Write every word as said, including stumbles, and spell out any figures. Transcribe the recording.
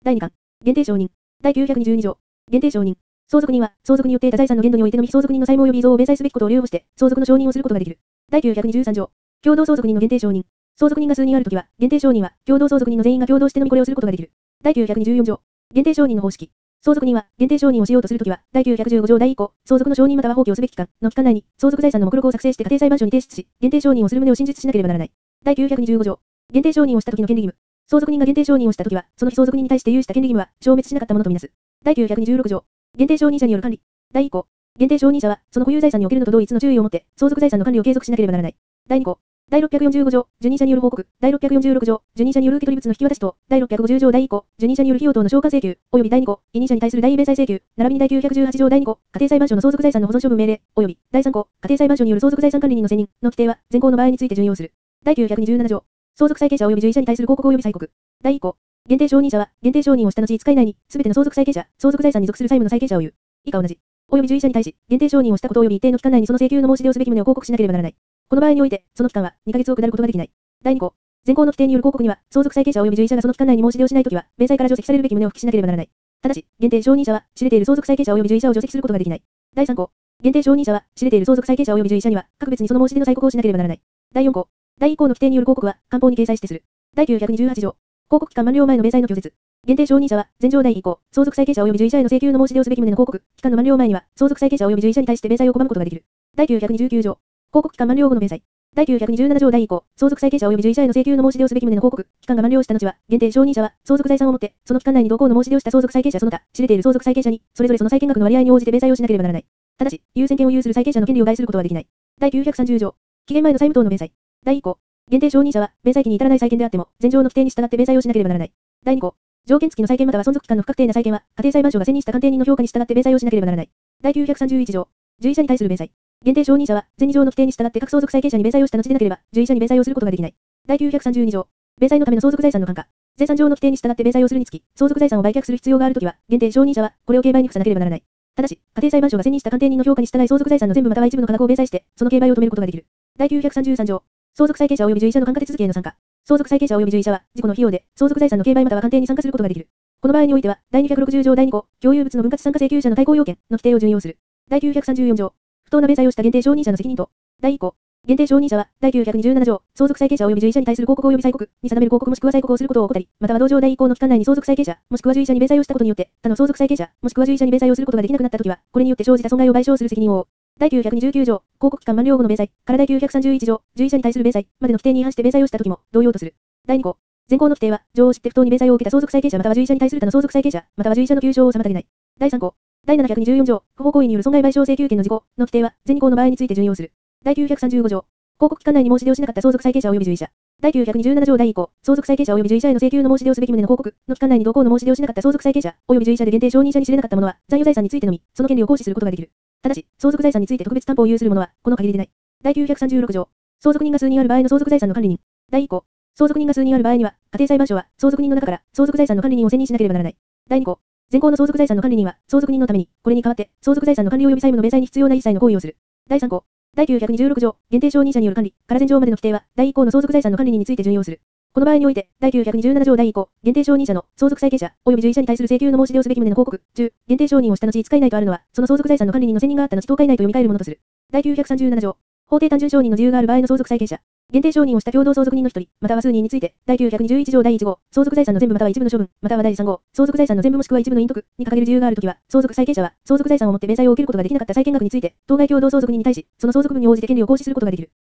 だいにかん。限定承認。だいきゅうひゃくにじゅうに条。限定承認。相続人は、相続によって得た財産の限度においてのみ相続人の債務及び遺贈を明細すべきことを留保して、相続の承認をすることができる。だいきゅうひゃくにじゅうさん条。共同相続人の限定承認。相続人が数人あるときは、限定承認は、共同相続人の全員が共同してのみこれをすることができる。だいきゅうひゃくにじゅうよん条。限定承認の方式。相続人は、限定承認をしようとするときは、だいきゅうひゃくじゅうご条だいいっ項、相続の承認または放棄をすべき期間の期間内に、相続財産の目録を作成して家庭裁判所に提出し、限定承認をする旨を真実しなければならない。だいきゅうひゃくにじゅうご条。限定承認をしたときの権利義務。相続人が限定承認をしたときは、その被相続人に対して有した権利義務は、消滅しなかったものとみなす。だいきゅうひゃくにじゅうろく条。限定承認者による管理。だいいっ項。限定承認者は、その保有財産におけるのと同一の注意をもって、相続財産の管理を継続しなければならない。だいに項。だいろっぴゃくよんじゅうご条、受任者による報告。だいろっぴゃくよんじゅうろく条、受任者による受取物の引き渡し等。だいろっぴゃくごじゅう条だいいっ項、受任者による費用等の償還請求、及びだいに項、委任者に対する代位明細請求、並びにだいきゅうひゃくじゅうはち条だいに項、家庭裁判所の相続財産の保存処分命令、及びだいさん項、家庭裁判所による相続財産管理人の選任の規定は、前項の場合について準用する。だいきゅうひゃくにじゅうなな条。相続債権者及び随者に対する報告及び催告。だいいっ項。限定承認者は、限定承認をした後いつか以内に、すべての相続債権者、相続財産に属する債務の債権者を言う。以下同じ。及び随者に対し、限定承認をしたこと及び一定の期間内にその請求の申し出をすべき旨を報告しなければならない。この場合において、その期間はにかげつを下ることができない。だいに項。前項の規定による報告には、相続債権者及び随者がその期間内に申し出をしないときは、明細から除籍されるべき旨を付記しなければならない。ただし、限定承認者は、知れている相続債権者及び随者を除籍することができない。だいさん項。限定承認者は、知れている相続債権者及び随者には、各別にその申し出の催告をしなければならない。だいよん項。だいいっ項の規定による報告は、官報に掲載してする。だいきゅうひゃくにじゅうはち条。報告期間満了前の明細の拒絶。限定承認者は、前条だいいっ項、相続債権者及び随者への請求の申し出をすべき旨の報告、期間の満了前には、相続債権者及び随者に対して明細を拒むことができる。だいきゅうひゃくにじゅうきゅう条。報告期間満了後の明細。だいきゅうひゃくにじゅうなな条だいいっ項、相続債権者及び随者への請求の申し出をすべき旨の報告、期間が満了した後は、限定承認者は、相続財産をもって、その期間内に同項の申し出をした相続債権者その他、知れている相続債権者に、それぞれその債権額の割合に応じて明細をしなければならない。ただし、優先権を有する債権者の権利を害することはできない。だいきゅうひゃくさんじゅう条。期限前の債務等の明細。だいいっ項。限定承認者は、明細期に至らない債権であっても、前条の規定に従って明細をしなければならない。だいに項。条件付きの債権または存続期間の不確定な債権は、家庭裁判所が選任した鑑定人の評価に従って明細をしなければならない。だいきゅうひゃくさんじゅういち条。随者に対する明細。限定承認者は、前に条の規定に従って各相続債権者に明細をした後でなければ、随者に明細をすることができない。だいきゅうひゃくさんじゅうに条。明細のための相続財産の換価。前さん条の規定に従って明細をするにつき、相続財産を売却する必要があるときは、限定承認者は、これを競売に付さなければならない。ただし、家庭裁判所が選任した鑑定人の評価に従い相続財産の全部または一部の価格を明細して、その競売を止めることができる。だいきゅうひゃくさんじゅうさん条。相続債権者及び随者の換価手続きへの参加。相続債権者及び随者は、自己の費用で、相続財産の競売または鑑定に参加することができる。この場合においては、だいにひゃくろくじゅう条だいに項、共有物の分割参加請求者の対抗要件の規定を準用する。だいきゅうひゃくさんじゅうよん条。不当な明細をした限定承認者の責任と。だいいっ項。限定承認者は、だいきゅうひゃくにじゅうなな条、相続債権者及び随者に対する報告及び催告に定める報告もしくは催告をすることを怠り、または同条だいいっ項の期間内に相続債権者、もしくは随者に明細をしたことによって、他の相続債権者、もしくは随者に明細をすることができなくなったときは、これによって生じた損害を賠償する責任を負う。だいきゅうひゃくにじゅうきゅう条、報告期間満了後の明細、からだいきゅうひゃくさんじゅういち条、随者に対する明細までの規定に違反して明細をしたときも、同様とする。だいに項。前項の規定は、情を知って不当に明細を受けた相続債権者または随者に対する他の相続債権者、または随者の求償を妨げない。だいさん項。だいななひゃくにじゅうよん条、不法行為による損害賠償請求権の事項の規定は、前に項の場合について準用する。だいきゅうひゃくさんじゅうご条。報告期間内に申し出をしなかった相続債権者及び随者。だいきゅうひゃくにじゅうなな条だいいっ項、相続債権者及び随者への請求の申し出をすべき旨の報告の期間内に同項の申し出をしなかった相続債権者及び随者で限定承認者に知れなかった者は、残余財産についてのみ、その権利を行使することができる。ただし、相続財産について特別担保を有する者は、この限りでない。だいきゅうひゃくさんじゅうろく条。相続人が数人ある場合の相続財産の管理人。だいいっ項。相続人が数人ある場合には、家庭裁判所は、相続人の中から、相続財産の管理人を選任しなければならない。だいに項。前項の相続財産の管理人は、相続人のために、これに代わって、相続財産の管理及び債務の明細に必要な一切の行為をする。だいさん項。だいきゅうひゃくにじゅうろく条、限定承認者による管理、から前条までの規定は、だいいっ項の相続財産の管理人について準用する。この場合において、だいきゅうひゃくにじゅうなな条だいいっ項、限定承認者の相続債権者及び随者に対する請求の申し出をすべき旨の報告中、限定承認をした後いつか以内とあるのは、その相続財産の管理人の選任があった後とおか以内と読み替えるものとする。だいきゅうひゃくさんじゅうなな条。法定単純承認の自由がある場合の相続債権者。限定承認をした共同相続人の一人、または数人について、だいきゅうひゃくにじゅういち条だいいち号、相続財産の全部または一部の処分、またはだいさん号、相続財産の全部もしくは一部の隠匿に掲げる自由があるときは、相続債権者は、相続財産をもって明細を受けることができなかった債権額について、当該共同相続人に対し、その相続分に応じて権利を行使することができる。